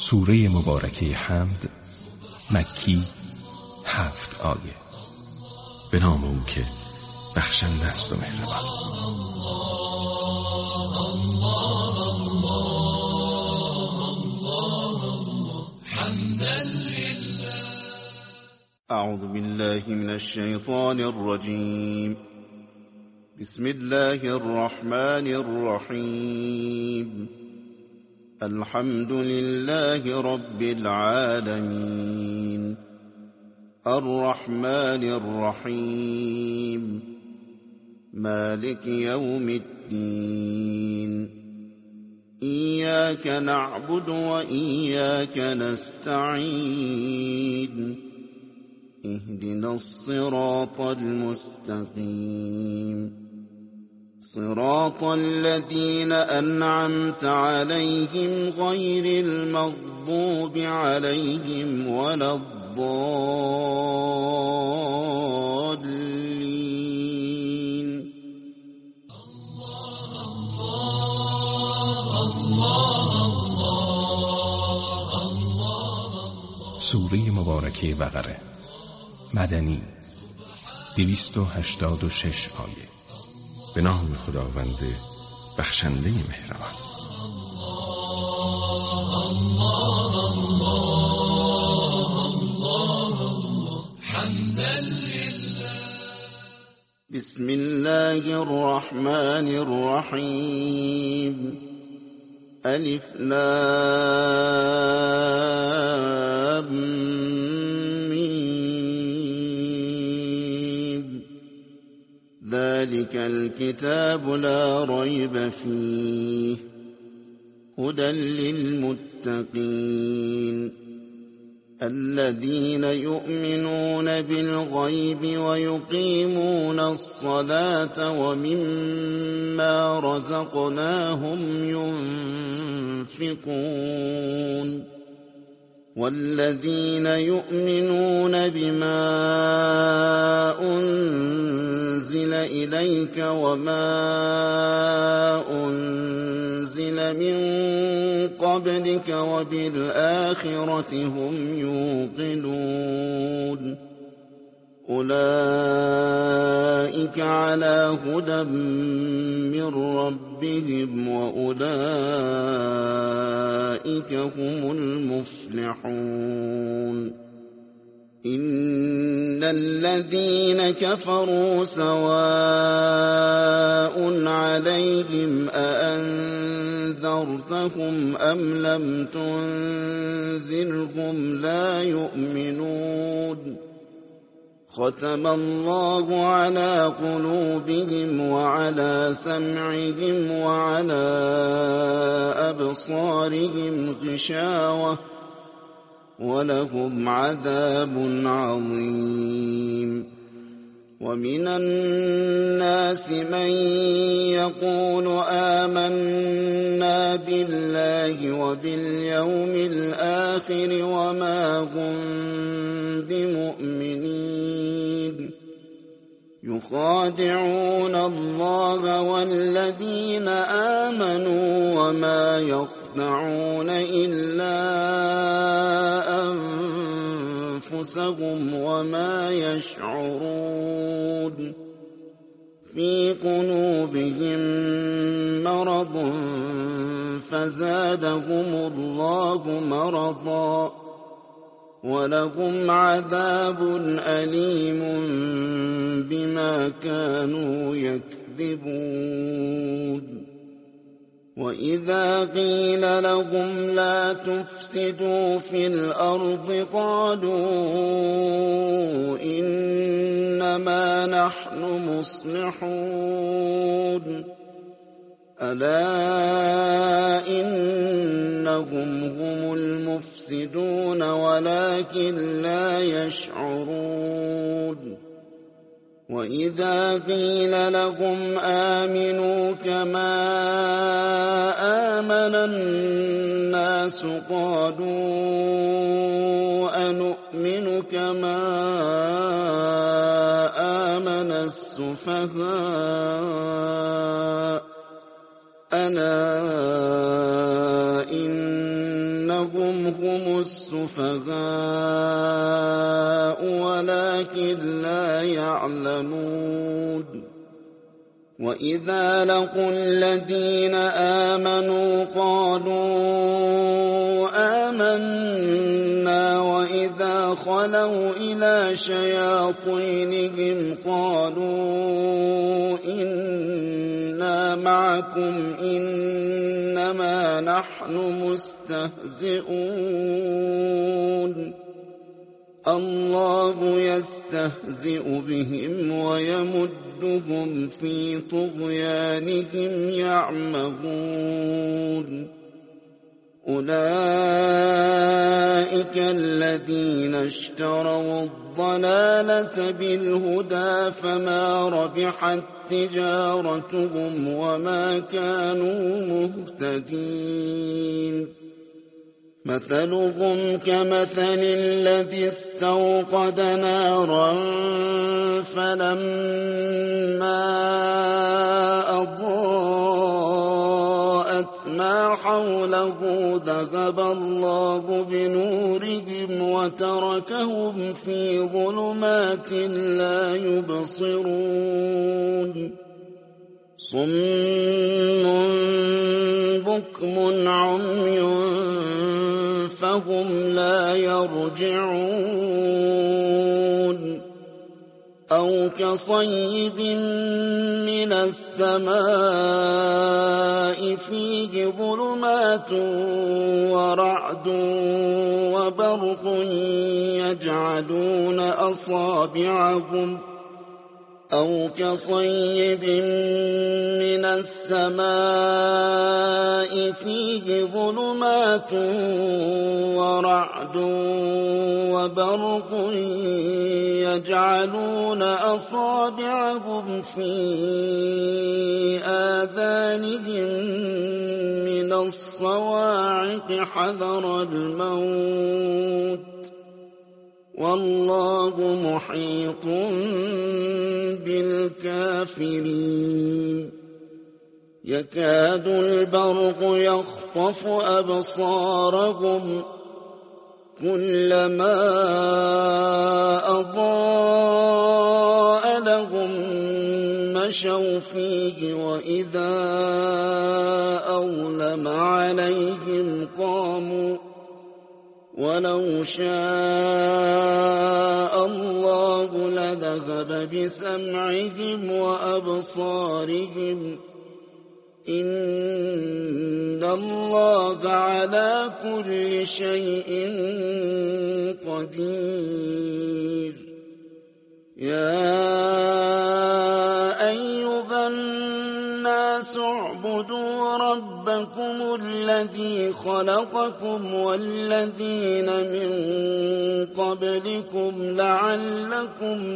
سوره مبارکه حمد، مکی، 7 آیه. به نام او که بخشنده است و مهربان. اعوذ بالله من الشیطان الرجیم. بسم الله الرحمن الرحیم. الحمد لله رب العالمين الرحمن الرحيم مالك يوم الدين إياك نعبد وإياك نستعين اهدنا الصراط المستقيم صراط الذين أنعمت عليهم غير المغضوب عليهم ولا الضالين. سوره مبارکه بقره، مدنی، 286 آیه. به نام خداوند بخشنده مهربان. بسم الله الرحمن الرحيم. ألف لام ميم. ذلك الكتاب لا ريب فيه هدى للمتقين الذين يؤمنون بالغيب ويقيمون الصلاة ومما رزقناهم ينفقون والذين يؤمنون بما أنزل إليك وما أنزل من قبلك وبالآخرة هم يوقنون أولئك على هدى من ربهم وأولئك هم المفلحون. إن الذين كفروا سواء عليهم أأنذرتهم أم لم تنذرهم لا يؤمنون. ختم الله على قلوبهم وعلى سمعهم وعلى أبصارهم غشاوة ولهم عذاب عظيم. ومن الناس من يقول آمنا بالله وباليوم الآخر وما هم بمؤمنين يخادعون الله والذين آمنوا وما يخدعون إلا أنفسهم وما يشعرون. في قلوبهم مرض فزادهم الله مرضا ولهم عذاب أليم بما كانوا يكذبون. وإذا قيل لهم لا تفسدوا في الأرض قالوا إنما نحن مصلحون ألا إنهم هم المفسدون ولكن لا يشعرون. وإذا قيل لهم آمنوا كما آمن الناس قالوا أنؤمن كما آمن السفهاء ألا إنهم هم لا يعلمون وإذا لقوا الذين آمنوا قالوا آمنا وإذا خلوا إلى شياطينهم قالوا إنا معكم إنما نحن مستهزئون الله يستهزئ بهم ويمدهم في طغيانهم يعمهون أولئك الذين اشتروا الضلالة بالهدى فما ربحت تجارتهم وما كانوا مهتدين مثلهم كمثل الذي استوقد نارا فلما أضاءت ما حوله ذهب الله بنورهم وتركهم في ظلمات لا يبصرون صم بكم عمي فهم لا يرجعون أو كصيب من السماء فيه ظلمات ورعد وبرق يجعلون أصابعهم أو كصيب من السماء فيه ظلمات ورعد وبرق يجعلون أصابعهم في آذانهم من الصواعق حذر الموت والله محيط بالكافرين يكاد البرق يخطف أبصارهم كلما أضاء لهم مشوا فيه وإذا أظلم عليهم قاموا ولو شاء الله لذهب بسمعهم وأبصارهم إن الله على كل شيء قدير يا أيها الناس اعبدوا ربكم الذي خلقكم والذين من قبلكم لعلكم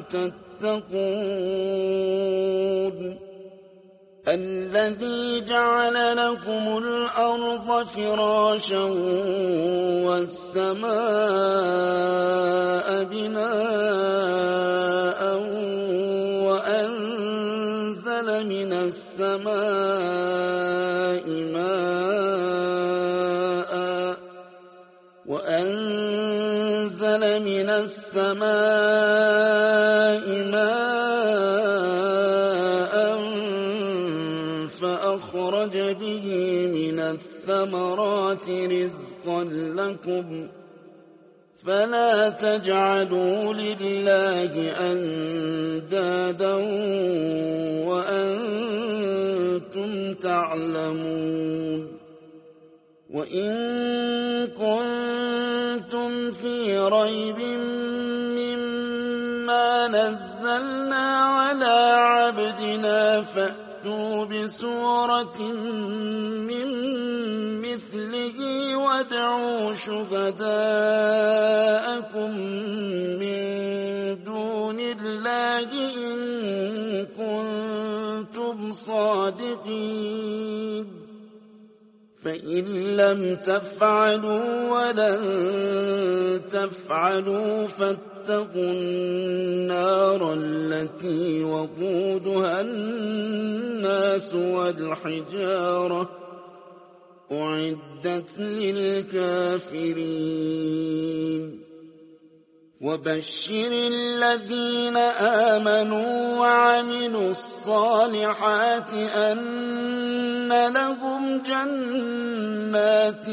تتقون الذي جعل لكم الأرض فراشا والسماء بناء وأنزل من السماء ماء فأخرج به من الثمرات رزقا لكم فلا تجعلوا لله أندادا وأنتم تعلمون وإن كنتم في ريب مما نزلنا على عبدنا فأتوا بسورة من مثله وادعوا شهداءكم من دون الله إن كنتم صادقين فإن لم تفعلوا ولن تفعلوا فاتقوا النار التي وقودها الناس والحجارة أعدت للكافرين وبشر الذين آمنوا وعملوا الصالحات أن لهم جنات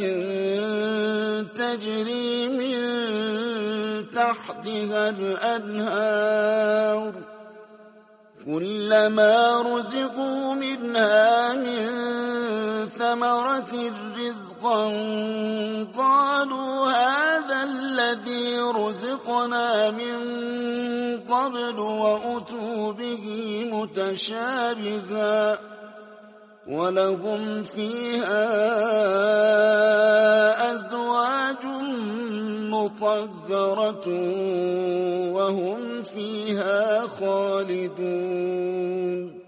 تجري من تحتها الأنهار كلما رزقوا منها من ثمرة رزقا قالوا هذا الذي رزقنا من قبل وأتوا به متشابها ولهم فيها أزواج مطهرة وهم فيها خالدون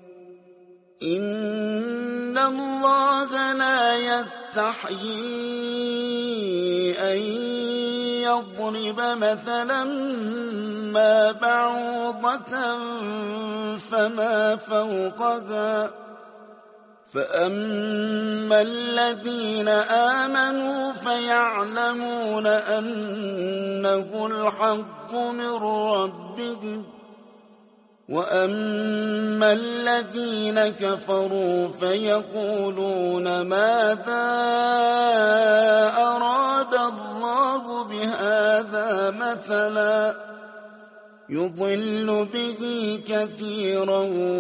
إن الله لا يستحيي أن يضرب مثلا ما بعوضة فما فوقها فأما الذين آمنوا فيعلمون أنه الحق من ربهم وأما الذين كفروا فيقولون ماذا أراد الله بهذا مثلا يضل به كثيرا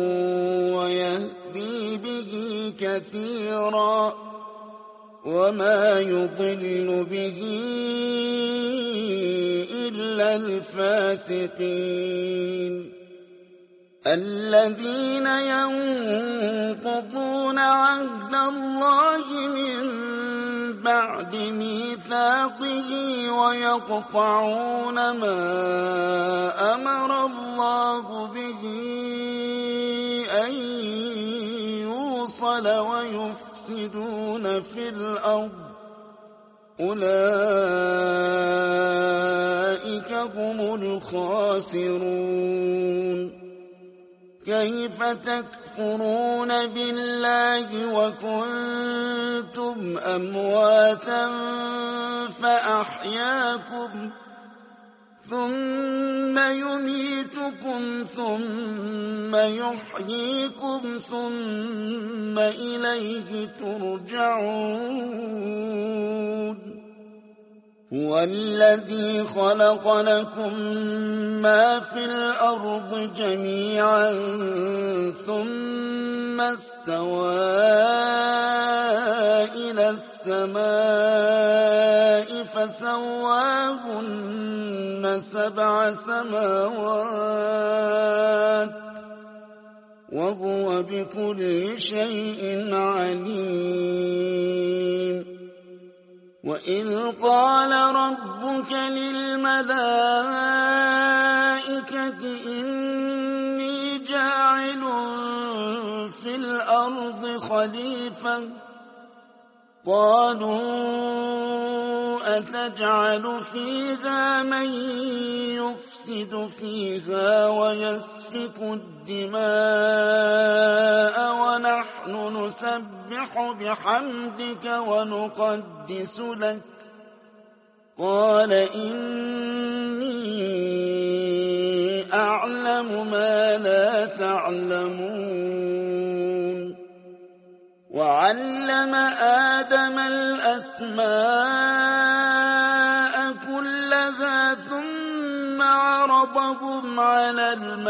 ويهدي به كثيرا وما يضل به إلا الفاسقين الذين ينقضون عهد الله من بعد ميثاقه ويقطعون ما أمر الله به أن يوصل ويفسدون في الأرض أولئك هم الخاسرون كيف تكفرون بالله وكنتم أمواتا فأحياكم ثم يميتكم ثم يحييكم ثم إليه ترجعون هو الذي خلق لكم ما في الأرض جميعا ثم استوى إلى السماء فسواهن 7 سماوات وهو بكل شيء عليم وإذ قال ربك للملائكة إني جاعل في الأرض خليفة قالوا أتجعل فيها من يفسد فيها ويسفك الدماء ونحن نسبح بحمدك ونقدس لك قال إني أعلم ما لا تعلمون وعلم آدم الأسماء كلها ثم عرضهم على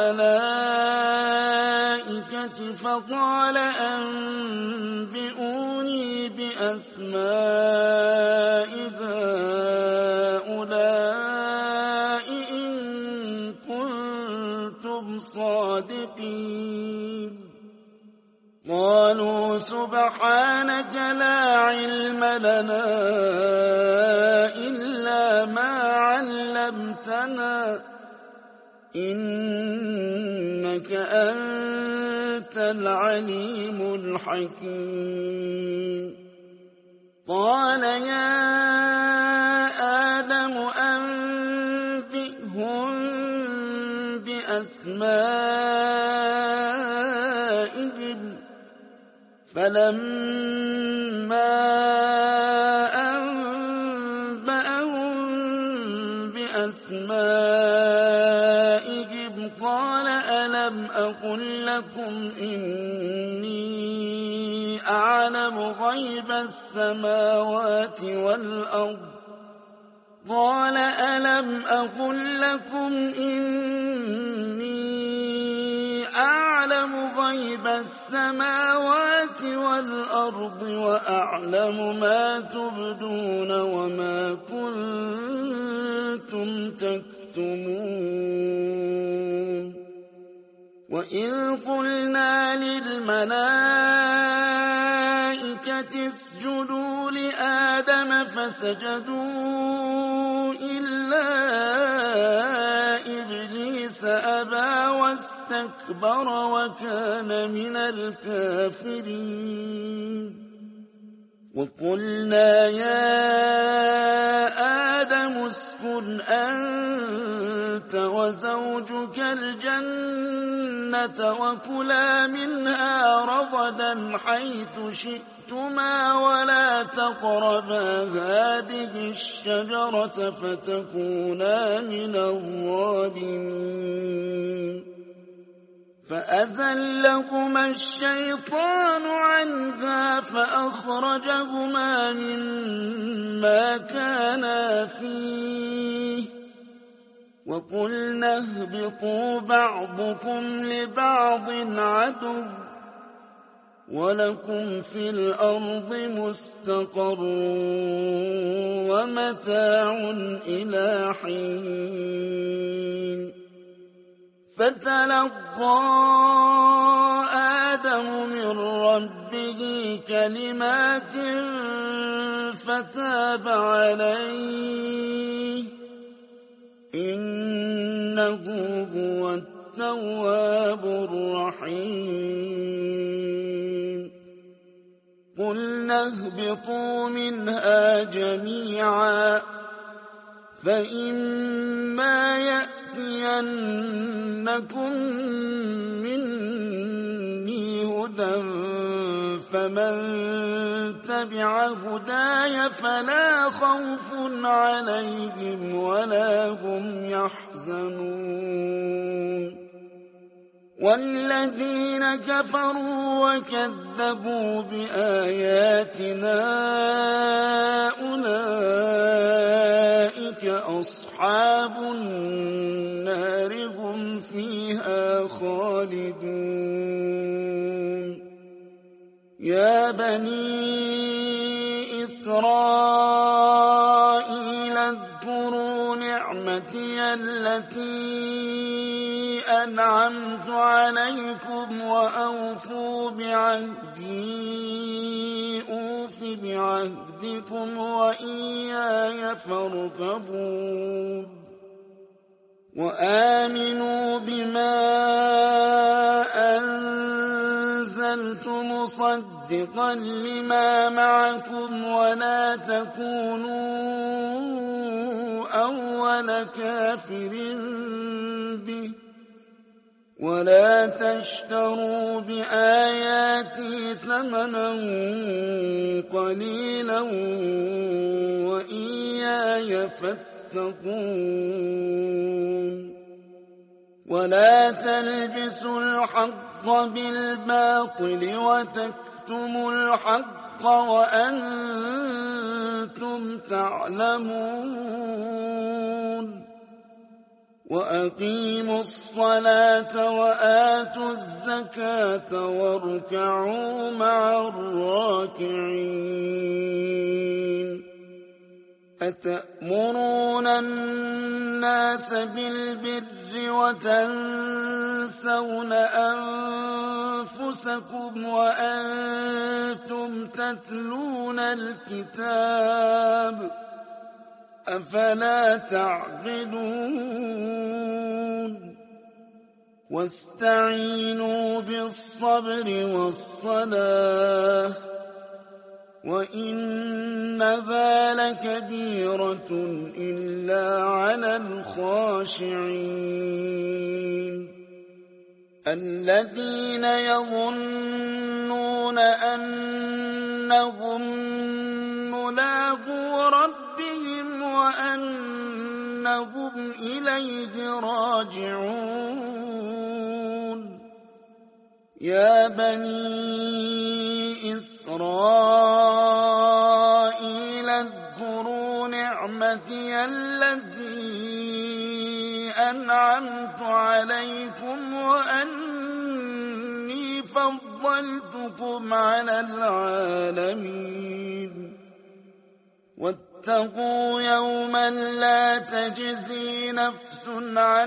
الملائكة فقال أنبئوني بأسماء هؤلاء إن كنتم صادقين قالوا سبحانك لا علم لنا إلا ما علمتنا إنك أنت العليم الحكيم قال يا آدم أنبئهم بأسمائهم فلما أنبأهم بأسمائهم أسمائهم قال ألم أقل لكم إني أعلم غيب السماوات والأرض قال ألم أقل لكم إني أعلم غيب السماوات والأرض وأعلم ما تبدون وما كنتم تكتمون وإذ قلنا للملائكة اسجدوا لآدم فسجدوا إلا إبليس أبى واستكبر وكان من الكافرين وقلنا يا آدم اسكن أنت وزوجك الجنة وكلا منها رغدا حيث شئتما ولا تقربا هذه الشجرة فتكونا من الظالمين فأزلهما الشيطان عنها فأخرجهما مما كانا فيه وقلنا اهبطوا بعضكم لبعض عدو ولكم في الأرض مستقر ومتاع إلى حين فتلقى آدم من ربه كلمات فتاب عليه إنه هو التواب الرحيم قلنا اهبطوا منها جميعا فإما يأتينكم مني هدى فمن تبع هداي فلا خوف عليهم ولا هم يحزنون والذين كفروا وكذبوا بآياتنا أولئك أصحاب النار هم فيها خالدون يا بني إسرائيل اذكروا نعمتي التي أنعمت عليكم وأوفوا بعهدي أوف بعهدكم وإياي فارهبون وآمنوا بما أنزلت مصدقا لما معكم ولا تكونوا أول كافر به ولا تشتروا بآياتي ثمنا قليلا وإياي فاتقون ولا تلبسوا الحق بالباطل وتكتموا الحق وأنتم تعلمون وأقيموا الصلاة وآتوا الزكاة واركعوا مع الراكعين أتأمرون الناس بالبر وتنسون أنفسكم وأنتم تتلون الكتاب أفلا تعقلون واستعينوا بالصبر والصلاة وإنها لكبيرة إلا على الخاشعين الذين يظنون أنهم ملاقو ربهم وأنهم هم إليه راجعون يا بني إسرائيل اذكروا نعمتي التي أنعمت عليكم وأني فضلتكم على العالمين واتقوا يوما لا تجزي نفس عن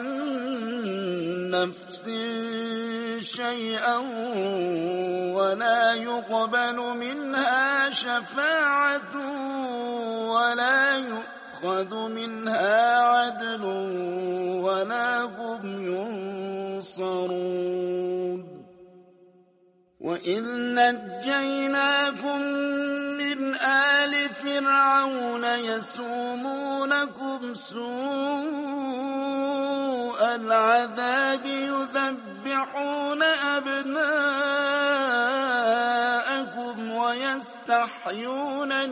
نفس شيئا ولا يقبل منها شفاعة ولا يؤخذ منها عدل ولا هم ينصرون وإذ نجيناكم من آل فرعون يسومونكم سوء العذاب يذبحون أبناءكم ويستحيون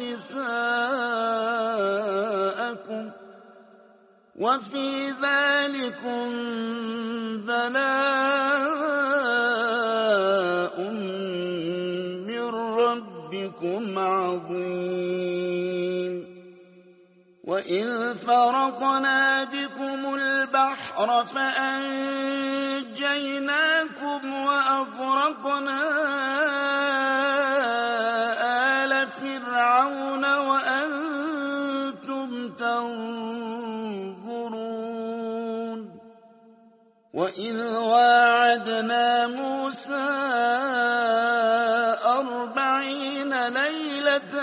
نساءكم وفي ذلكم بلاء من ربكم عظيم وإذ فرقنا بكم البحر فأنجيناكم وأغرقنا آل فرعون وأنتم تنظرون وإذ واعدنا موسى 40 ليلة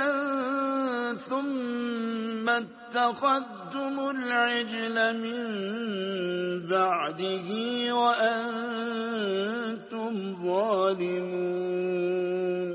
ثم اتخذتم العجل من بعده وأنتم ظالمون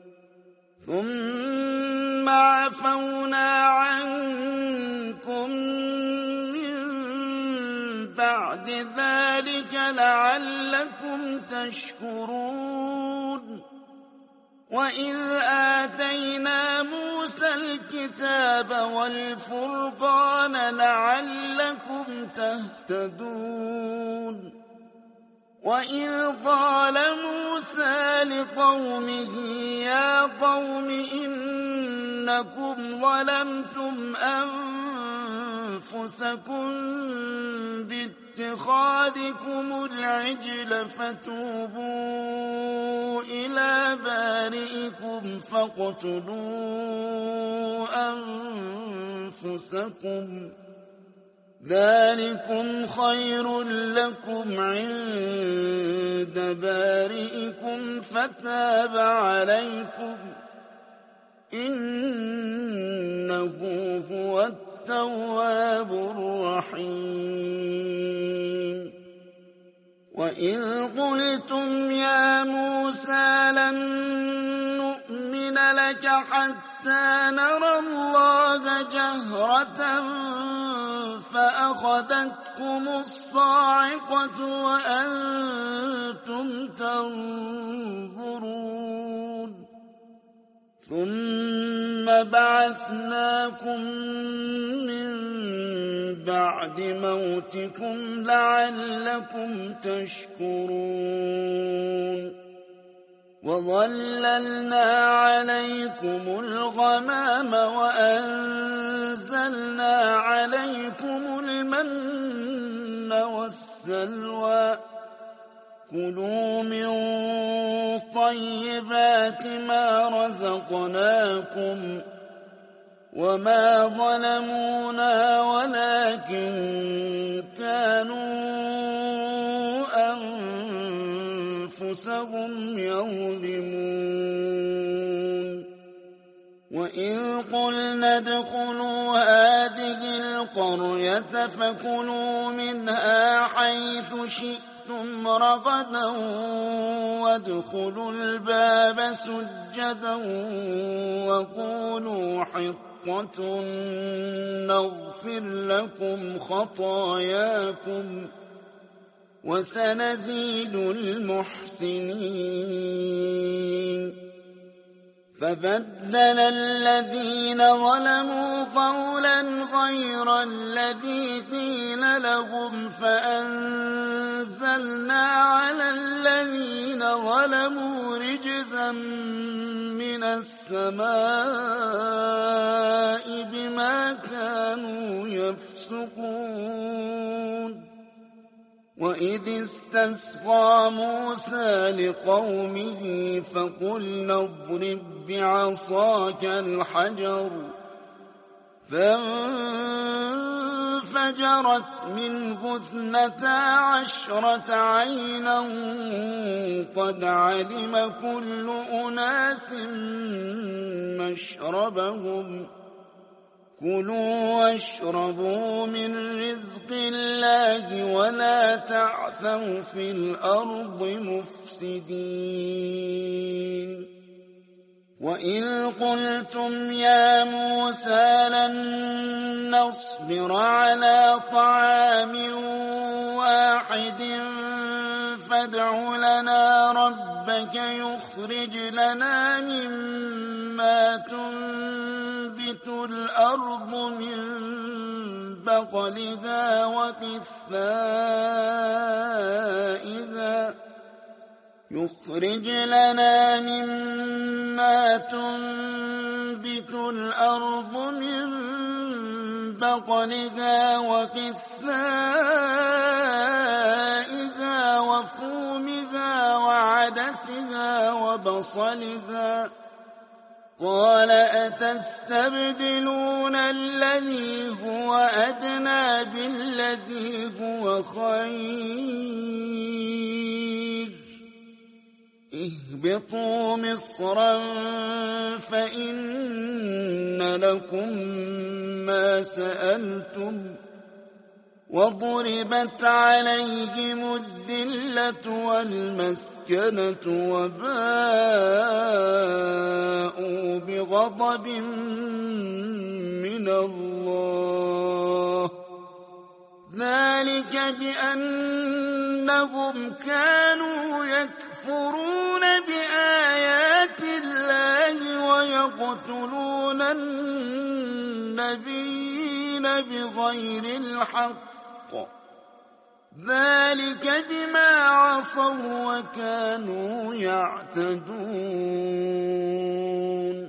ثم عفونا عنكم من بعد ذلك لعلكم تشكرون وإذ آتينا موسى الكتاب والفرقان لعلكم تهتدون وإذ قال موسى لقومه يا قوم إنكم ظلمتم أنفسكم باتخاذكم العجل فتوبوا إلى بارئكم فاقتلوا أنفسكم ذلكم خير لكم عند بارئكم فتاب عليكم إنه هو التواب الرحيم وإذ قلتم يا موسى لن نؤمن لك حتى نرى الله جهرة فأخذتكم الصاعقة وأنتم تنظرون ثم بعثناكم من بعد موتكم لعلكم تشكرون وظللنا عليكم الغمام وأنزلنا عليكم المن والسلوى كلوا من طيبات ما رزقناكم وما ظلمونا ولكن كانوا أنفسهم يظلمون وإذ قلنا ادخلوا هذه القرية فكلوا منها حيث شئتم رغدا وادخلوا الباب سجدا وقولوا حطة نغفر لكم خطاياكم وسنزيد المحسنين فبدل الذين ظلموا قولا غير الذي قيل لهم فأنزلنا على الذين ظلموا رجزا من السماء بما كانوا يفسقون وإذ استسقى موسى لقومه فقلنا اضرب بعصاك الحجر فانفجرت منه 12 عينا قد علم كل أناس مشربهم كلوا واشربوا من رزق الله ولا تعثوا في الأرض مفسدين وإذ قلتم يا موسى لن نصبر على طعام واحد فادع لنا ربك يخرج لنا مما تنبت الأرض من بقلها وقثائها وفومها وعدسها وبصلها قال أتستبدلون الذي هو أدنى بالذي هو خير اهبطوا مصرا فإن لكم ما سألتم وضربت عليهم الذلة والمسكنة وباءوا بغضب من الله ذلك بأنهم كانوا يكفرون بآيات الله ويقتلون النبيين بغير الحق ذلك بما عصوا وكانوا يعتدون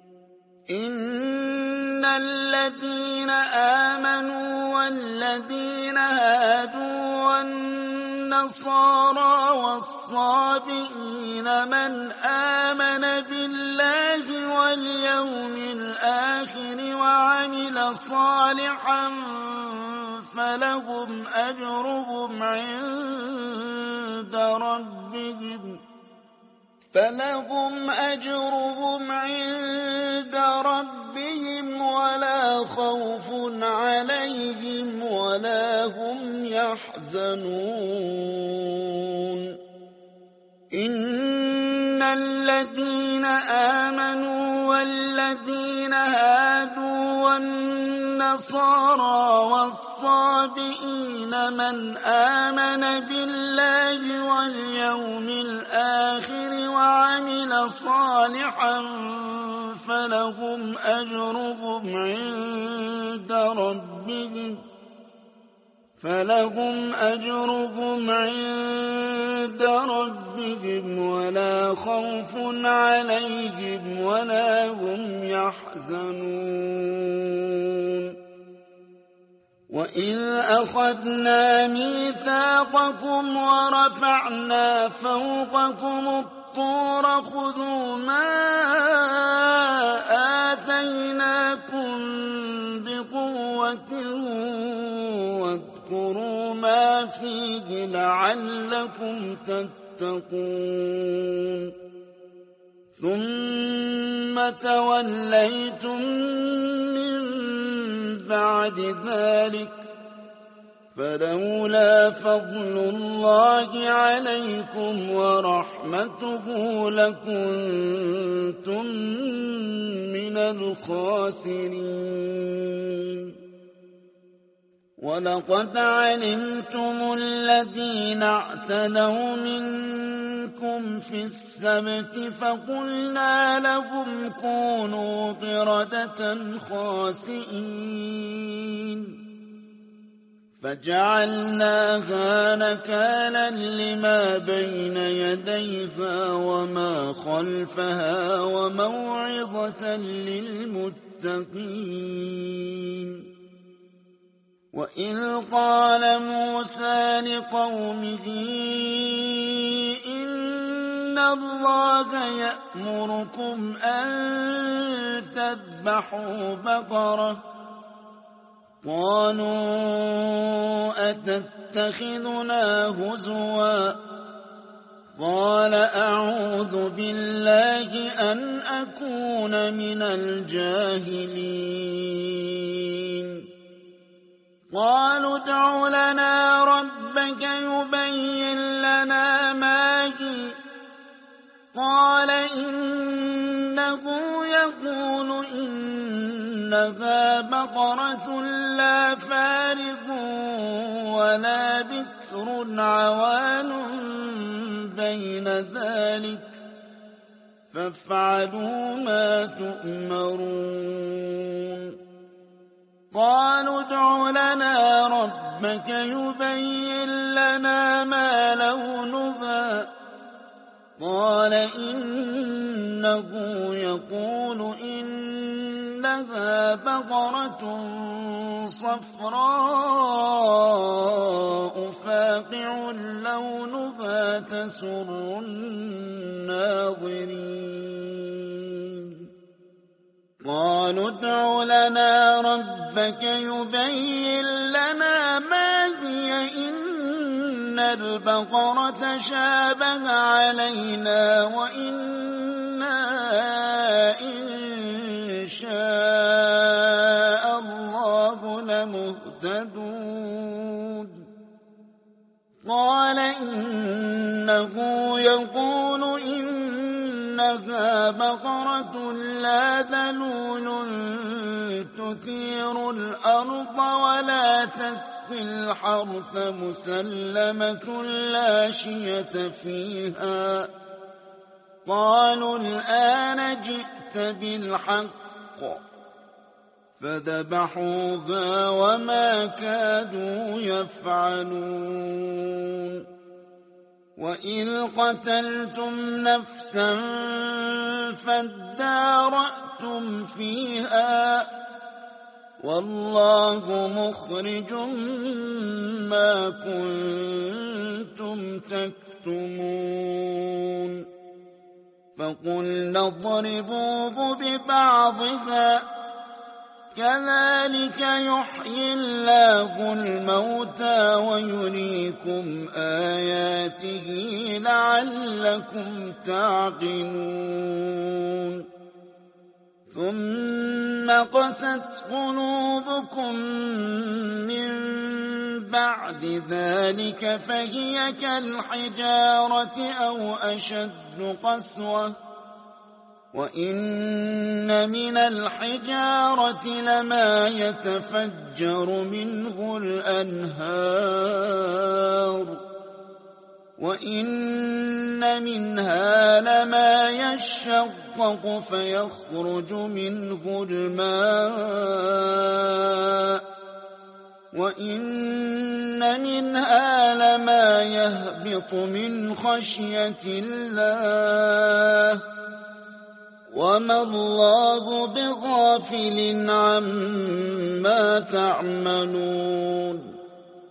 إن الذين آمنوا والذين هادوا والنصارى والصابئين من آمن بالله واليوم الآخر وعمل صالحا فلهم أجرهم عند ربهم ولا خوف عليهم ولا هم يحزنون إن الذين آمنوا والذين هادوا والنصارى والصابئين من آمن بالله واليوم الآخر وعمل صالحا فلهم أجرهم عند ربهم ولا خوف عليهم ولا هم يحزنون وإذ أخذنا ميثاقكم ورفعنا فوقكم الطور خذوا ما آتيناكم بقوة واذكروا ما فيه لعلكم تتقون ثم توليتم من بعد ذلك فلولا فضل الله عليكم ورحمته لكنتم من الخاسرين ولقد علمتم الذين اعتدوا منكم في السبت فقلنا لهم كونوا قردة خاسئين فجعلناها نكالا لما بين يديها وما خلفها وموعظة للمتقين وإذ قال موسى لقومه إن الله يأمركم أن تذبحوا بقرة قالوا أتتخذنا هزوا قال أعوذ بالله أن أكون من الجاهلين قالوا ادع لنا ربك يبين لنا ما هي قال إنه يقول إنها بقرة لا فارض ولا بكر عوان بين ذلك فافعلوا ما تؤمرون قالوا ادع لنا ربك يبين لنا ما لونها قال إنه يقول إنها بقرة صفراء فاقع لونها تسر الناظرين قالوا ادع لنا ربك يبين لنا ما هي إن البقرة شابه علينا وإنا إن شاء الله لمهتدون قال إنه يقول إنها بقرة لا ذلول تثير الأرض ولا تسقي الحرث مسلمة لا شية فيها قالوا الآن جئت بالحق فذبحوها وما كادوا يفعلون وإذ قتلتم نفسا فادارأتم فيها والله مخرج ما كنتم تكتمون فقلنا اضربوه ببعضها كذلك يحيي الله الموتى ويريكم آياته لعلكم تعقلون ثم قست قلوبكم من بعد ذلك فهي كالحجارة أو أشد قسوة وإن من الحجارة لما يتفجر منه الأنهار وإن منها لما يشقق فيخرج منه الماء وإن منها لما يهبط من خشية الله وما الله بغافل عما تعملون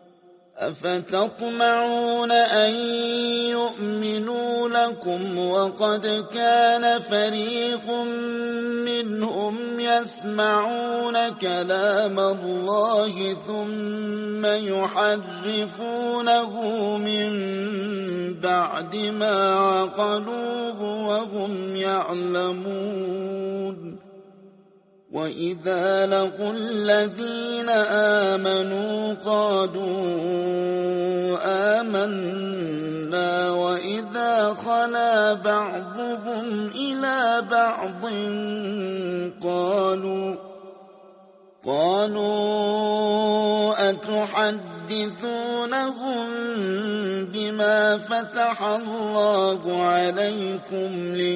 أفتطمعون أن يؤمنوا لكم وقد كان فريق منهم يسمعون كلام الله ثم يحرفونه من بعد ما عقلوه وهم يعلمون وإذا لقوا الذين آمنوا قالوا آمنا وإذا خلا بعضهم إلى بعض قالوا أتحدثونهم بما فتح الله عليكم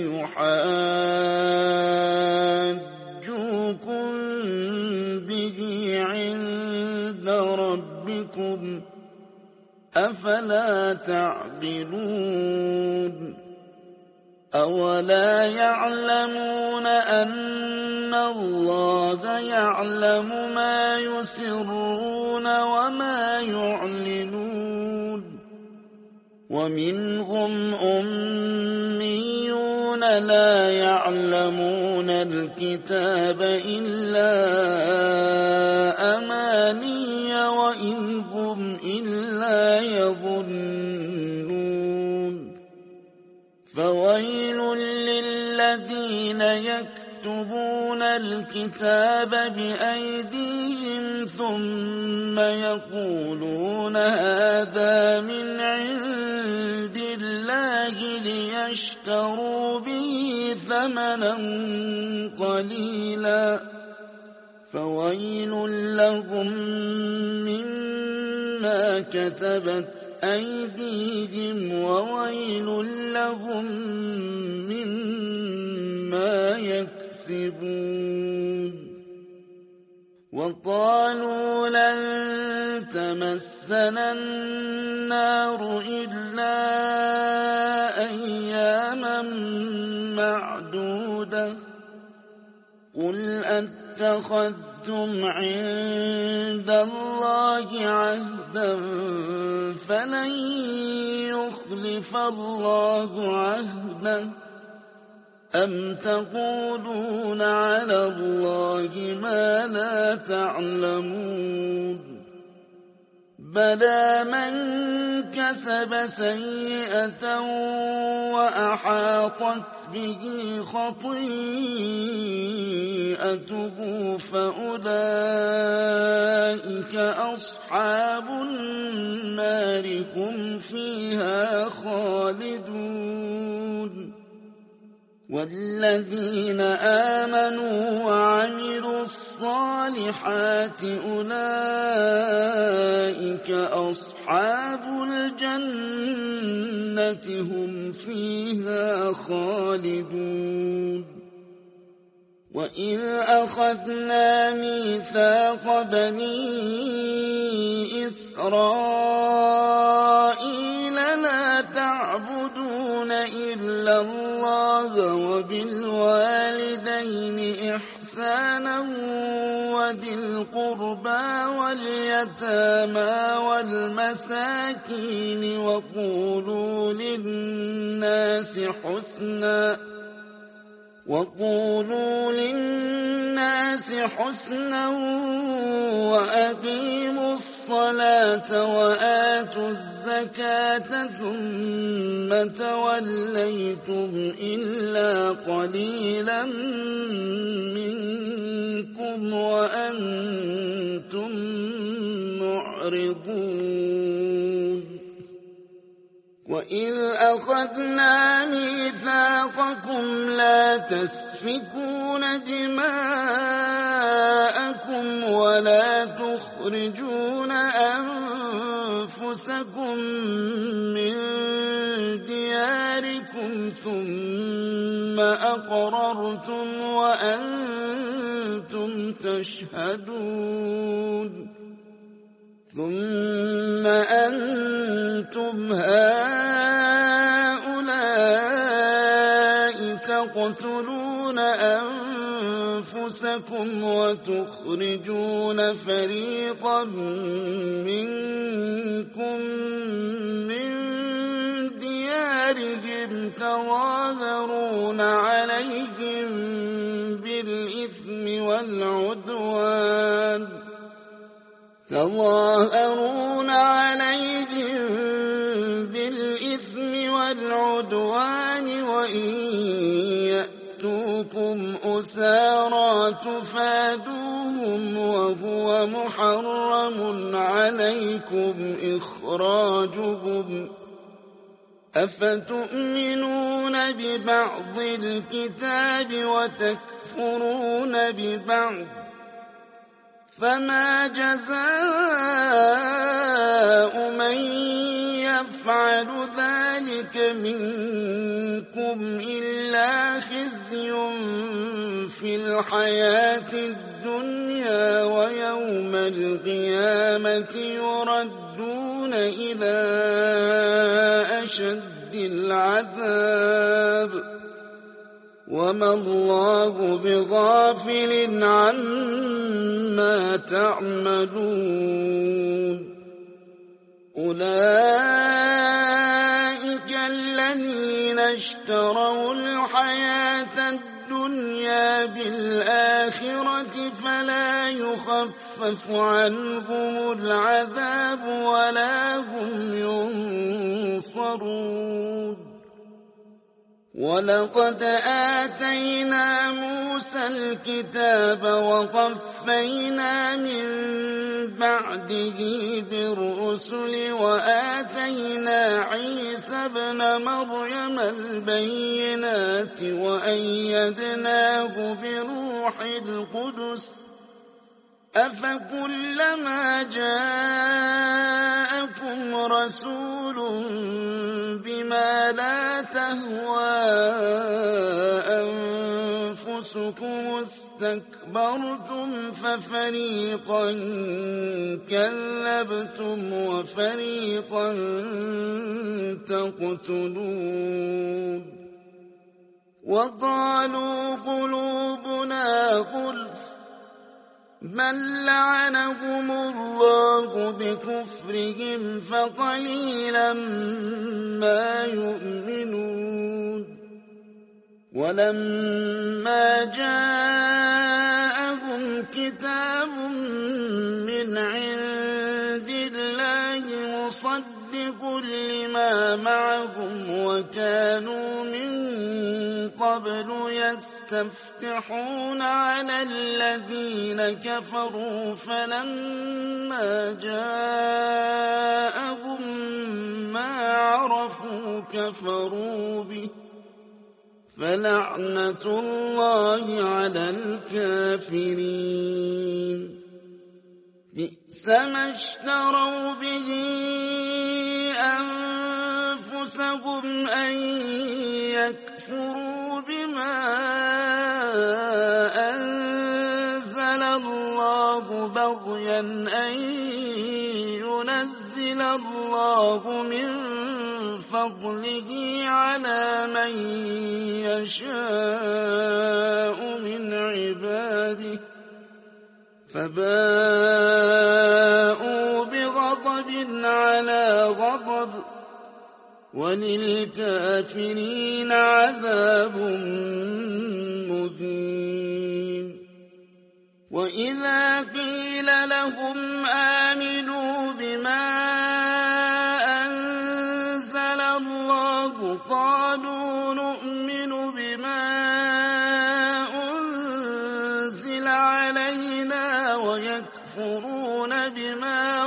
ليحاجوكم به عند ربكم أفلا تعقلون أولا يعلمون أن الله يعلم ما يسرون وما يعلنون ومنهم أميون لا يعلمون الكتاب إلا أماني وإن هم إلا يظنون فويل للذين يكتبون الكتاب بأيديهم ثم يقولون هذا من عند الله ليشتروا به ثمنا قليلا فويل لهم مما كتبت أيديهم وويل لهم مما يكسبون وقالوا لن تمسنا النار إلا أياما معدودة قل اتخذتم عند الله عهدا فلن يخلف الله عهده أم تقولون على الله ما لا تعلمون بلى من كسب سيئة وأحاطت به خطيئته فأولئك أصحاب النار هم فيها خالدون والذين آمنوا وعملوا الصالحات أولئك أصحاب الجنة هم فيها خالدون وإذ أخذنا ميثاق بني إسرائيل لا تعبدون إلا الله وبالوالدين إحسانا وذي القربى واليتامى والمساكين وقولوا للناس حسنا وأقيموا الصلاة وآتوا الزكاة ثم توليتم إلا قليلا منكم وأنتم معرضون وإذ أخذنا ميثاقكم لا تسفكون دماءكم ولا تخرجون أنفسكم من دياركم ثم أقررتم وأنتم تشهدون ثم أنتم هؤلاء تقتلون أنفسكم وتخرجون فريقا منكم من ديارهم تظاهرون عليهم بالإثم والعدوان وإن يأتوكم أسارى تفادوهم وهو محرم عليكم إخراجهم أفتؤمنون ببعض الكتاب وتكفرون ببعض فما جزاء من يفعل ذلك منكم إلا خزي في الحياة الدنيا ويوم القيامة يردون إلى أشد العذاب وما الله بغافل عما تعملون أولئك الذين اشتروا الحياة الدنيا بالآخرة فلا يخفف عنهم العذاب ولا هم ينصرون ولقد آتينا موسى الكتاب وقفينا من بعده بالرسل وآتينا عيسى ابن مريم البينات وأيدناه بروح القدس أفكلما جاءكم رسول بما لا تهوى أنفسكم استكبرتم ففريقا كذبتم وفريقا تقتلون وقالوا قلوبنا غلف بل لعنهم الله بكفرهم فقليلا ما يؤمنون ولما جاءهم كتاب من عند الله مصدق لما معهم وكانوا من قبل يستفتحون على الذين كفروا فلما جاءهم ما عرفوا كفروا به فلعنة الله على الكافرين بئس ما اشتروا به أنفسهم أن يكفروا بما أنزل الله بغيا أن ينزل الله من فضله على من يشاء من عباده فباءوا بغضب على غضب وللكافرين عذاب مهين وإذا قيل لهم آمنوا بما أنزل الله قالوا نؤمن بما أنزل علينا ويكفرون بما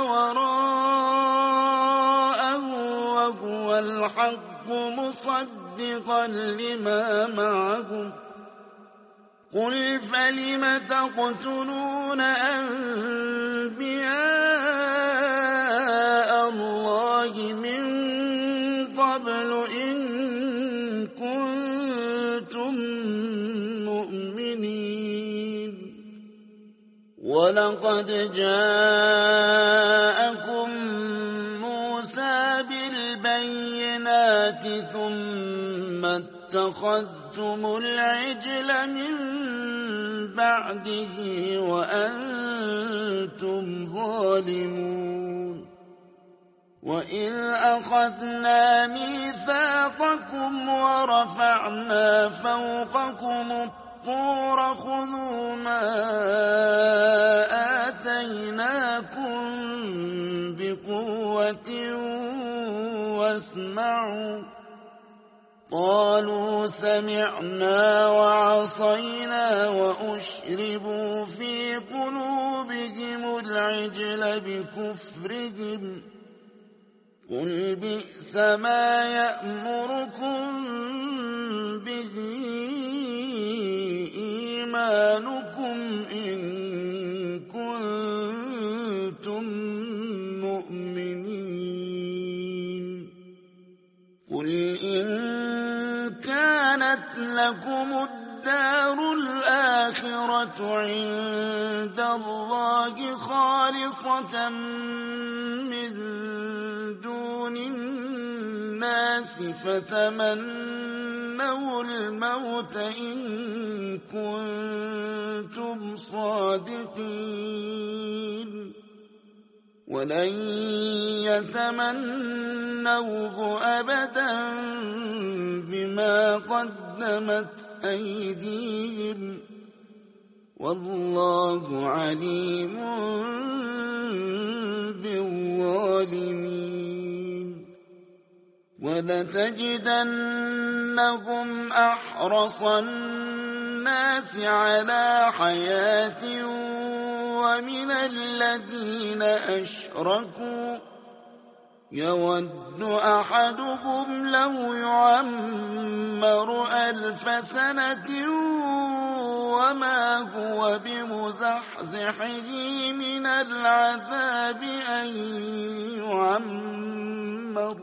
وراءه وهو الحق مصدقا لما معهم قل فلم تقتلون أنبياء الله من قبل إن كنتم مؤمنين ولقد جاءكم موسى بالبينات ثم اتخذتم العجل من بعده وأنتم ظالمون وإذ أخذنا ميثاقكم ورفعنا فوقكم الطور خذوا ما آتيناكم بقوة واسمعوا قالوا سمعنا وعصينا وأشربوا في قلوبهم العجل بكفرهم قل بئس ما يأمركم به إيمانكم إن كنتم كانت لكم الدار الآخرة عند الله خالصة من دون الناس فتمنوا الموت إن كنتم صادقين ولن يتمنوه أبدا بما قدمت أيديهم والله عليم بالظالمين ولتجدنهم أحرص الناس على حياة ومن الذين أشركوا يود أحدهم لو يعمر 1000 سنة وما هو بمزحزحه من العذاب أن يعمر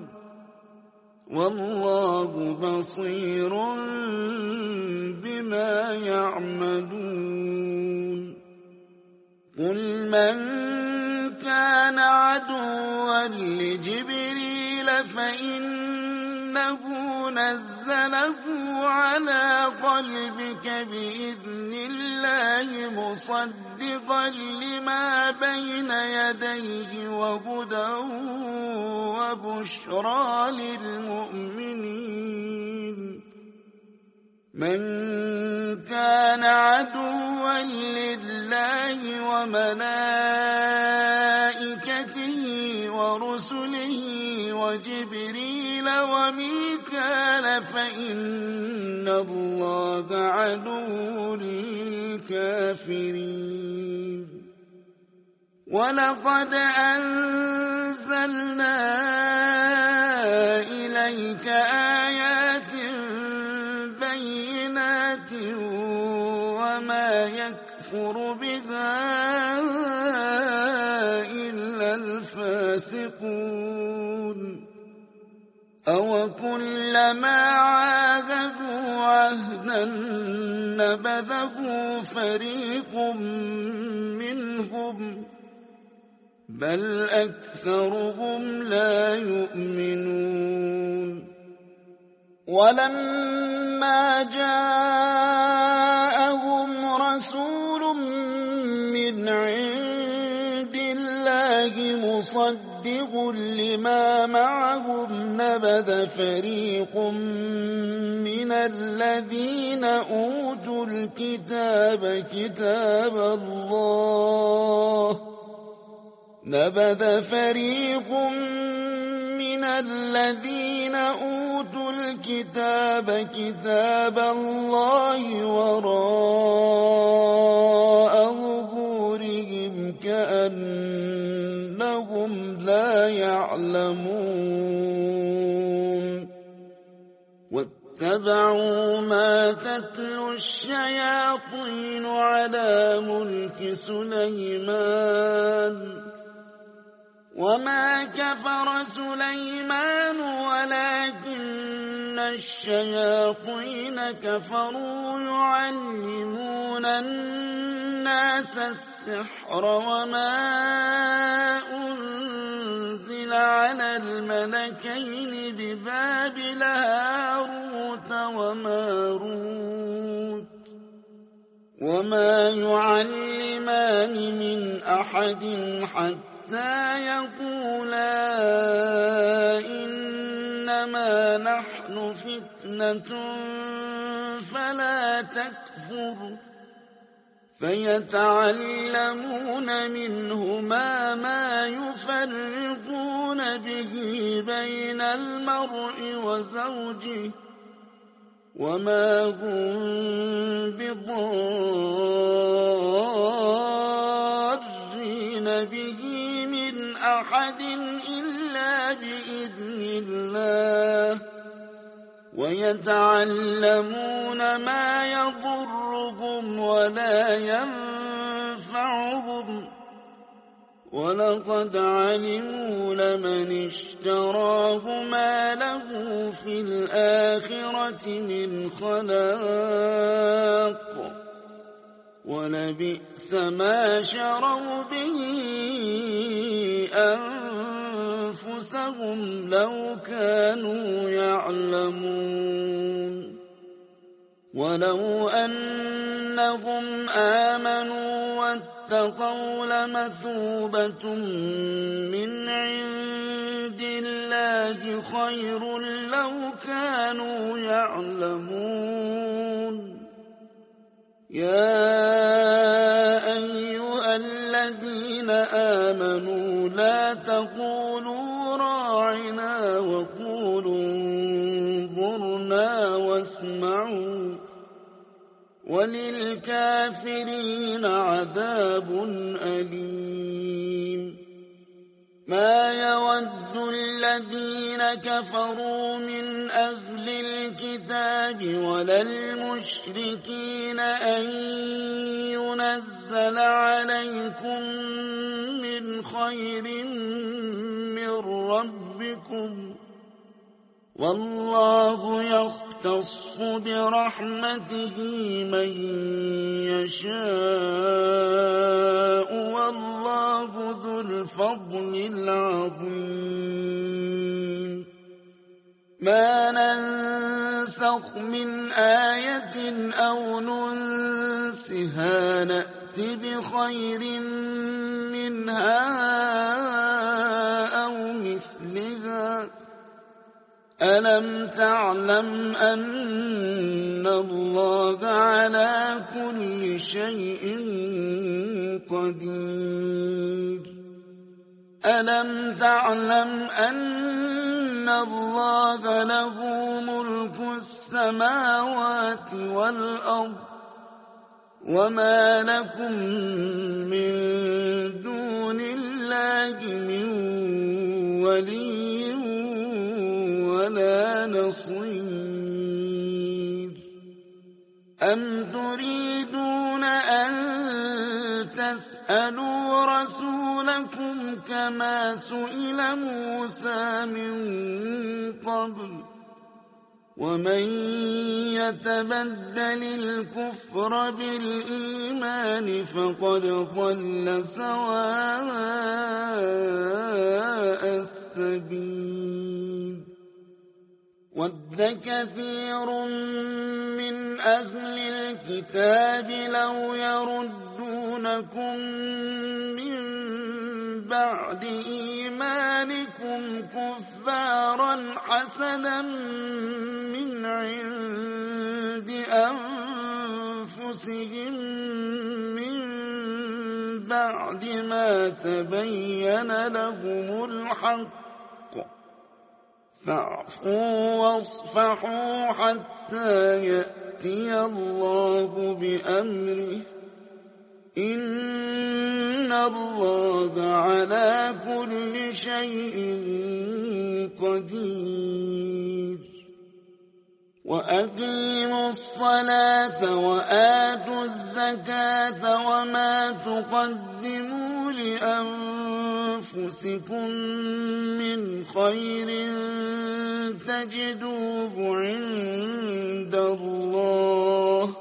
والله بصير بما يعملون قل من كان عدوا لجبريل فإنه نزله على قلبك بإذن الله مصدقا لما بين يديه وهدى وبشرى للمؤمنين من كان عدوا لله وملائكته ورسله وجبريل وميكال فإن الله عدو للكافرين ولقد أنزلنا إليك آيات بينات وما يكفر بها إلا الفاسقون أوكلما عاهدوا عهدا نبذه فريق منهم بل أكثرهم لا يؤمنون ولما جاءهم رسول من عند الله مصدق لما معهم نبذ فريق من الذين أوتوا الكتاب كتاب الله نبذ فريق من الذين أوتوا الكتاب كتاب الله وراء ظهورهم كأنهم لا يعلمون واتبعوا ما تتلو الشياطين على ملك سليمان وما كفر سليمان ولكن الشياطين كفروا يعلمون الناس السحر وما أنزل على الملكين ببابل هاروت وماروت وما يعلمان من أحد حتى يقولا إنما نحن فتنة فلا تكفر فيتعلمون منهما ما يفرقون به بين المرء وزوجه وما هم بضارين به من أحد إلا بإذن الله ويتعلمون ما يضرهم ولا ينفعهم ولقد علموا لمن اشتراه ما له في الآخرة من خلاق ولبئس ما شروا به أنفسهم لو كانوا يعلمون ولو أنهم آمنوا واتقوا لمثوبة من عند الله خير لو كانوا يعلمون يا أيها الذين آمنوا لا تقولوا راعنا وقولوا انظرنا واسمعوا وللكافرين عذاب أليم ما يود الذين كفروا من أهل الكتاب ولا المشركين أن ينزل عليكم من خير من ربكم والله يختص برحمته من يشاء والله ذو الفضل العظيم ما ننسخ من آية أو ننسها نأت بخير منها أو مثلها ألم تعلم أن الله على كل شيء قدير ألم تعلم أن الله له ملك السماوات والأرض وما لكم من دون الله من ولي ولا نصير أم تريدون أن تسألوا رسولكم كما سئل موسى من قبل ومن يتبدل الكفر بالإيمان فقد ضل سواء السبيل ود كثير من أهل الكتاب لو يردونكم من بعد إيمانكم كفارا حسدا من عند أنفسهم من بعد ما تبين لهم الحق فاعفوا واصفحوا حتى يأتي الله بأمره إن الله على كل شيء قدير وأقيموا الصلاة وآتوا الزكاة وما تقدموا لأنفسكم من خير تجدوه عند الله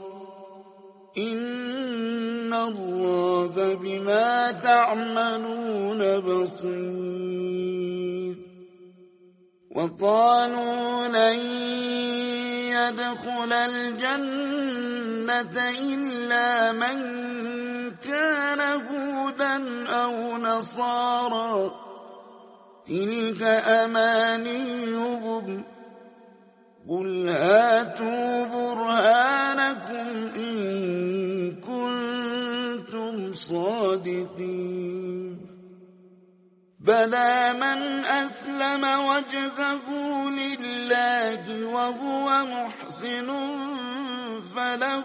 إن الله بما تعملون بصير وقالوا لن يدخل الجنة إلا من كان هودا أو نصارى تلك أمانيهم قل هاتوا برهانكم إن كنتم صادقين بلى من أسلم وجهه لله وهو محسن فله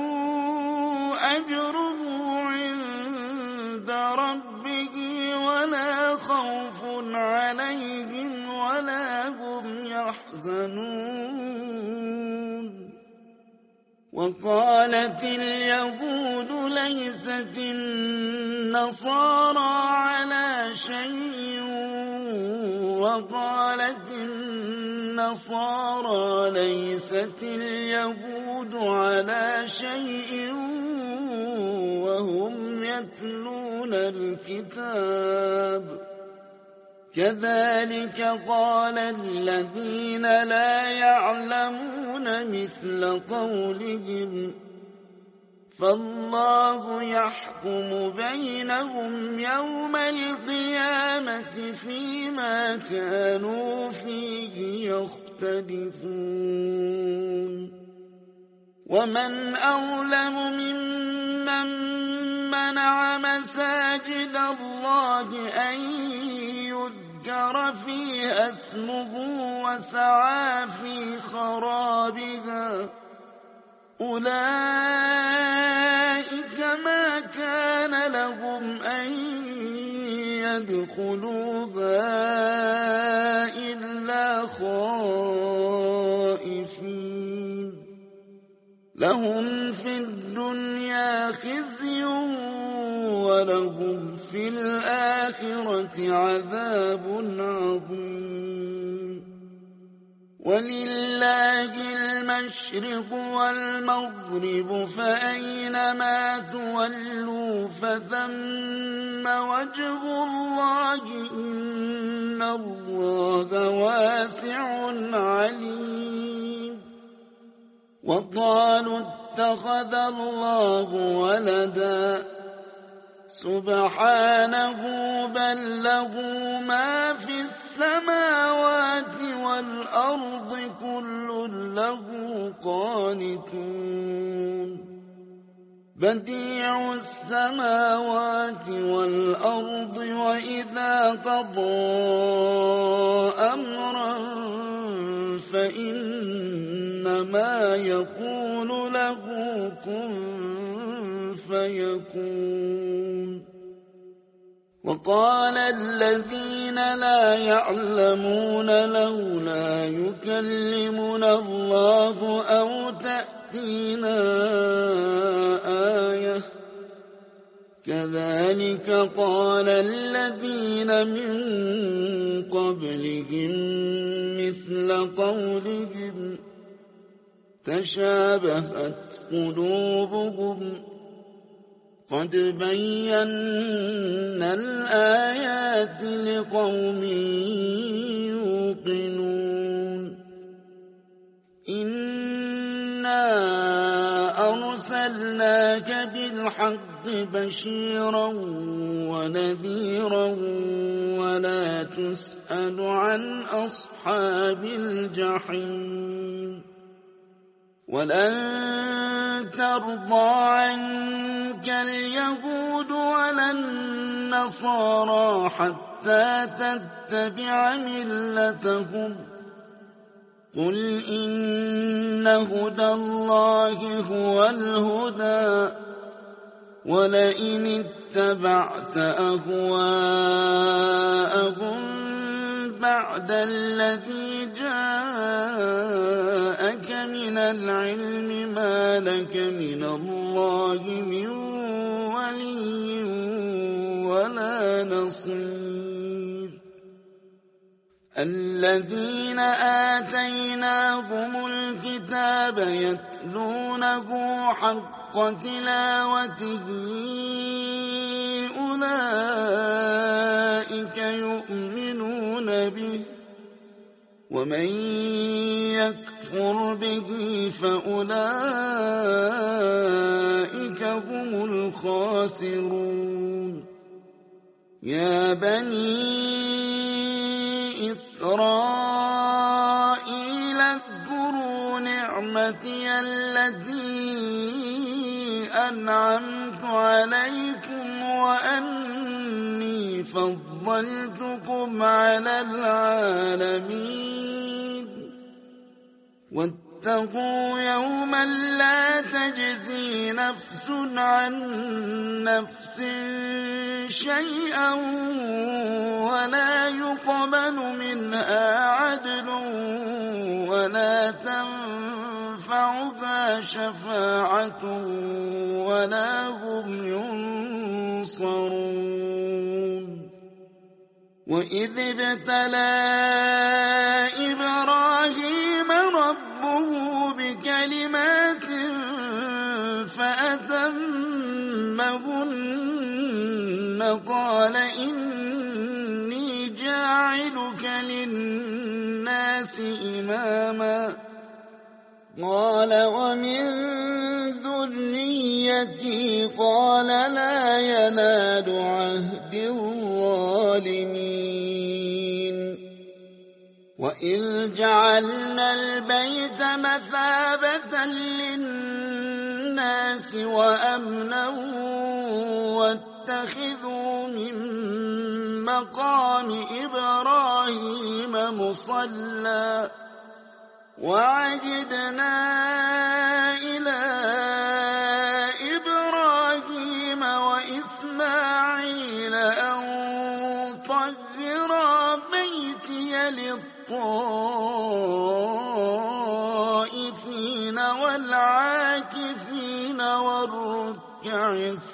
أجره عند ربه ولا خوف عليهم ولا هم يحزنون وقالت اليهود ليست النصارى على شيء وقالت النصارى ليست اليهود على شيء وهم يتلون الكتاب كذلك قال الذين لا يعلمون مثل قولهم فالله يحكم بينهم يوم القيامة فيما كانوا فيه يختلفون ومن أظلم ممن منع مساجد الله أن يذكر فيها اسمه وسعى في خرابها أولئك ما كان لهم أن يدخلوها إلا خائفين لهم في الدنيا خزي ولهم في الآخرة عذاب عظيم ولله المشرق والمغرب فأينما تولوا فثم وجه الله إن الله واسع عليم وقالوا اتخذ الله ولدا سبحانه بل له ما في السماوات والأرض كل له قانتون بديع السماوات والأرض وإذا قضى أمرا فإنما يقول له كن فيكون وقال الذين لا يعلمون لولا يكلمنا الله أو تأتينا آية كذلك قال الذين من قبلهم مثل قولهم تشابهت قلوبهم قد بينا الآيات لقوم يوقنون إنا أرسلناك بالحق بشيرا ونذيرا ولا تسأل عن أصحاب الجحيم ولن ترضى عنك اليهود ولا النصارى حتى تتبع ملتهم قل إن هدى الله هو الهدى ولئن اتبعت أهواءهم بعد الذي جاءك من العلم ما لك من الله من ولي ولا نصير الذين آتيناهم الكتاب يتلونه حق تلاوته أولئك يؤمنون به ومن يكفر به فأولئك هم الخاسرون يا بني إسرائيل اذكروا نعمتي التي أنعمت عليكم وأني فضلتكم على العالمين واتقوا يوما لا تجزي نفس عن نفس شيئا ولا يقبل منها عدل ولا تنفعها تنفعها شفاعة ولا هم ينصرون وإذ ابتلى إبراهيم ربه بكلمات فأتمهن قال إني جاعلك للناس إماما قال ومن ذريتي قال لا ينال عهد الظالمين وإذ جعلنا البيت مثابة للناس وأمنا واتخذوا من مقام إبراهيم مصلى وعهدنا إلى إبراهيم وإسماعيل أن طهرا بيتي للطائفين والعاكفين والركع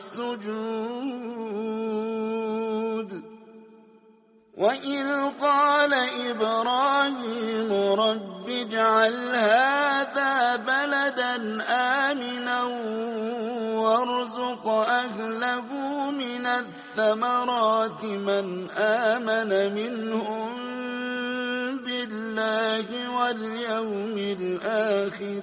السجود وإذ قال إبراهيم رب اجعل هذا بلدا آمنا وارزق أهله من الثمرات من آمن منهم بالله واليوم الآخر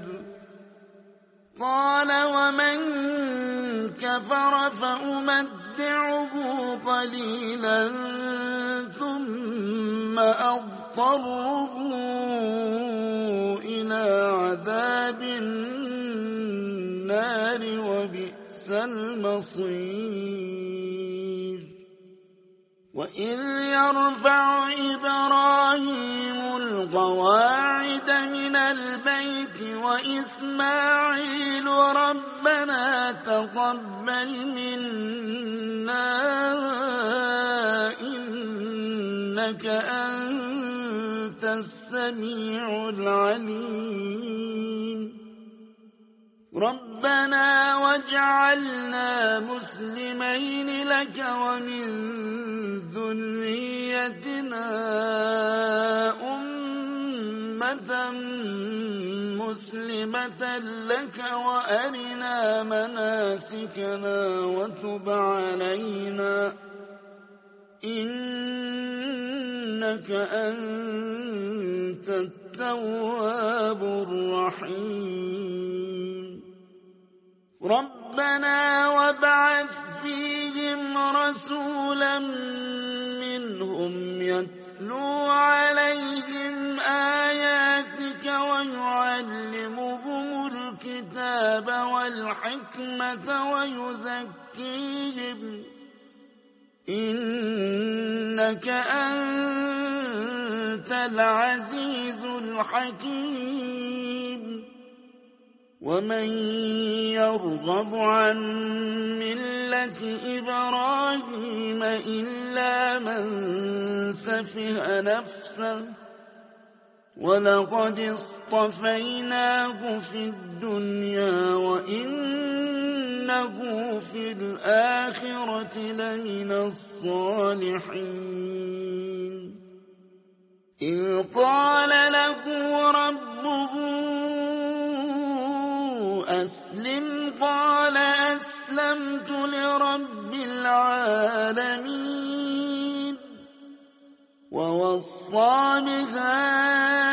قال ومن كفر فأمتعه قليلا ثم أضطره إلى عذاب النار وبئس المصير وإذ يرفع إبراهيم القواعد من البيت وإسماعيل ربنا تقبل منا إنك أنت السميع العليم ربنا واجعلنا مسلمين لك ومن ذريتنا أمة مسلمة لك وأرنا مناسكنا وتب علينا إنك أنت التواب الرحيم ربنا وابعث فيهم رسولا منهم يتلو عليهم آياتك ويعلمهم الكتاب والحكمة ويزكيهم إنك أنت العزيز الحكيم ومن يرغب عن ملة إبراهيم إلا من سفه نفسه ولقد اصطفيناه في الدنيا وإنه في الآخرة لمن الصالحين إذ قال له ربه أسلم قال أسلمت لرب العالمين ووصى بها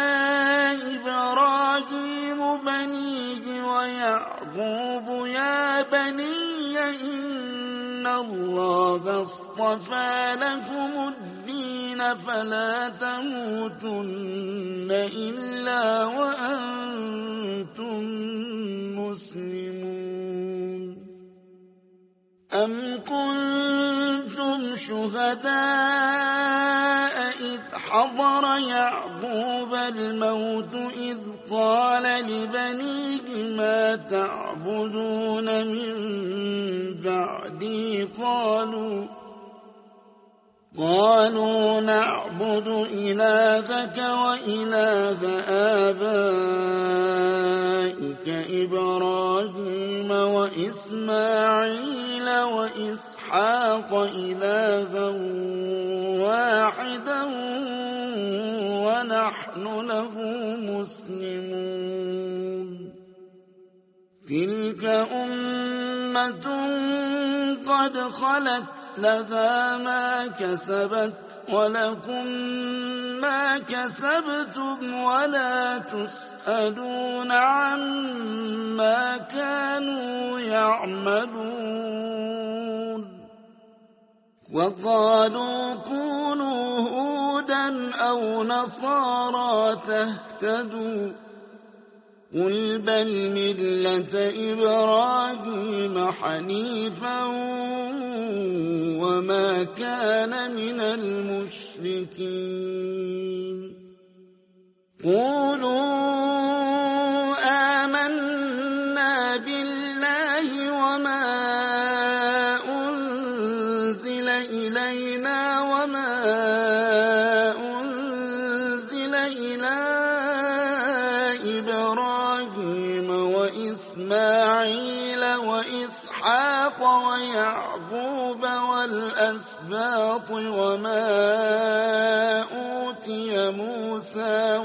إبراهيم بنيه ويعقوب يا بني إن الله اصطفى لكم الدين فلا تموتن إلا وأنتم مسلمون أم كنتم شهداء إذ حضر يعقوب الموت إذ قال لبنيه ما تعبدون من بعدي قالوا نعبد إلهك وإله آبائك إبراهيم وإسماعيل وإسحاق إلها واحدا ونحن له مسلمون تلك أمة قد خلت لها ما كسبت ولكم ما كسبتم ولا تسألون عما كانوا يعملون وقالوا كونوا هودا أو نصارى تهتدوا قل بل ملة إبراهيم حنيفا وما كان من المشركين قولوا آمنا بالله وما أنزل إلينا وما أنزل إلى إبراهيم وإسماعيل وإسحاق ويعقوب والأسباط وما أوتي موسى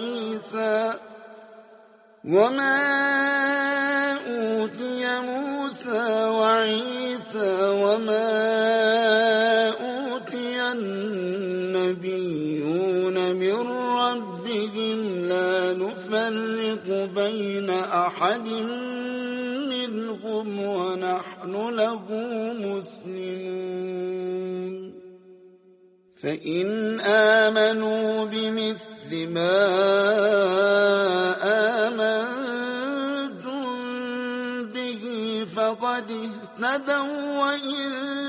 وعيسى وما أوتي النبيون من ربهم لا نفرق بين أحد منهم ونحن له مسلمون فإن آمنوا بمثل ما آمنتم به فقد اهتدوا وإن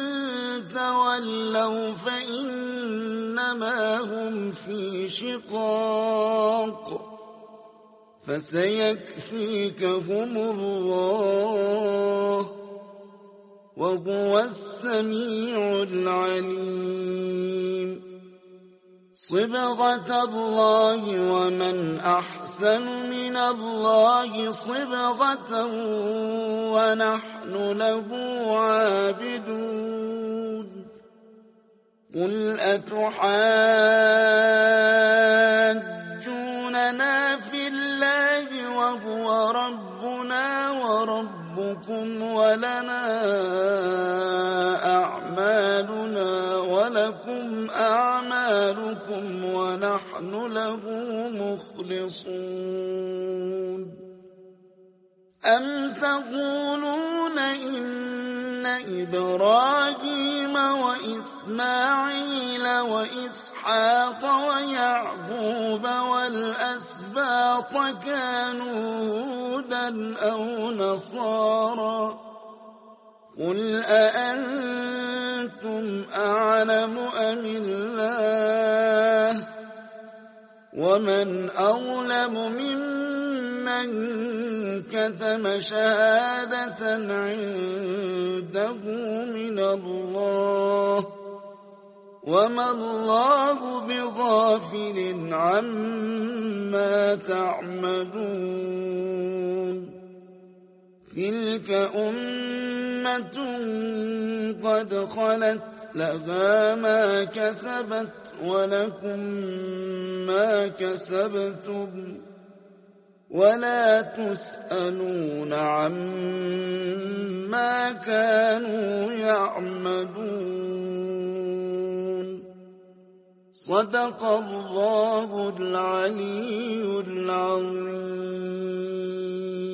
تولوا فإنما هم في شقاق فسيكفيكهم الله وهو السميع العليم صبغة الله ومن أحسن من الله صبغة ونحن له عابدون قل أتحاجوننا في الله وهو ربنا وربكم ولنا أعمالنا ولكم أعمالكم ونحن له مخلصون أم تقولون إن إبراهيم وإسماعيل وإسحاق ويعقوب والأسباط كانوا هودا أو نصارى قل أأنتم أعلم أم الله ومن أظلم ممن كتم شهادة عنده من الله وما الله بغافل عما تعملون تلك أمة قد خلت لها ما كسبت ولكم ما كسبتم ولا تسألون عما كانوا يعملون صدق الله العلي العظيم.